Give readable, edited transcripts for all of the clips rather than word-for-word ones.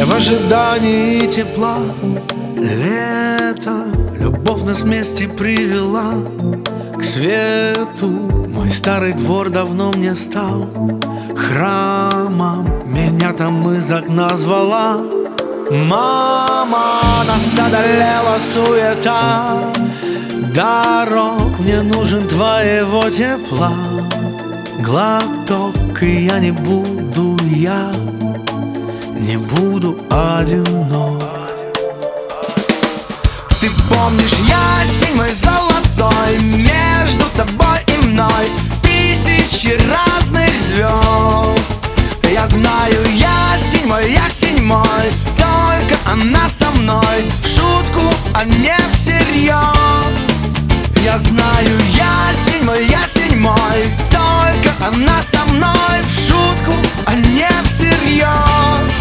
Я в ожидании тепла. Лето, любовь нас вместе привела к свету. Мой старый двор давно мне стал храмом. Меня там из окна звала мама. Нас одолела суета дорог, мне нужен твоего тепла. Глоток, и я не буду одинок. Ты помнишь ясень мой золотой, между тобой и мной тысячи разных звезд. Я знаю, ясень мой, только она со мной, в шутку, а не всерьез. Я знаю, ясень мой, только она со мной, в шутку, а не всерьез.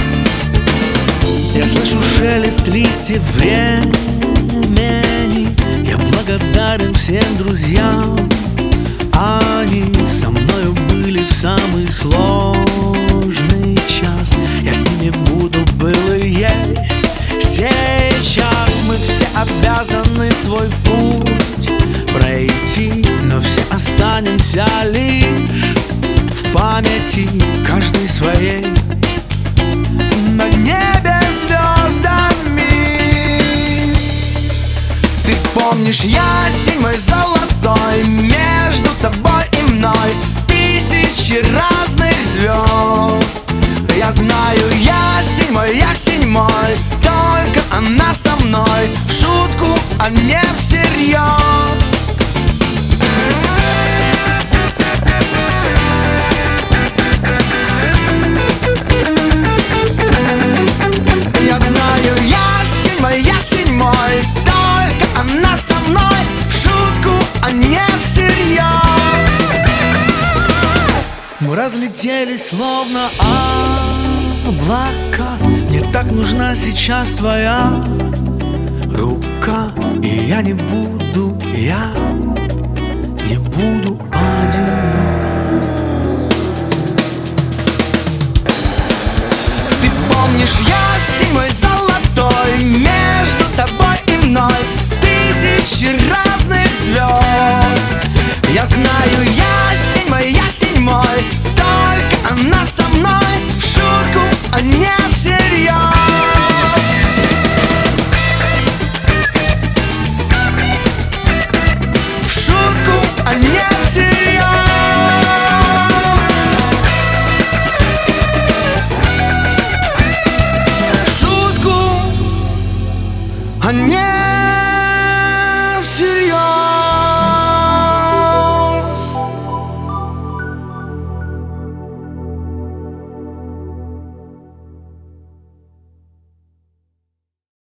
Я слышу шелест листьев времени. Я благодарен всем друзьям. Они со мною были в самый сложный час. Я с ними буду, был и есть. Сейчас мы все обязаны свой путь пройти, но все останемся лишь в памяти, каждый своей, на небе звездами. Ты помнишь ясень мой золотой, между тобой и мной тысячи разных звезд. Я знаю, ясень мой, только она со мной, в шутку, а не всерьез. Я знаю, ясень мой, только она со мной, в шутку, а не всерьез. Мы разлетелись словно облака. Мне так нужна сейчас твоя рука. И я не буду одинок. Ты помнишь ясень мой золотой, между тобой и мной тысячи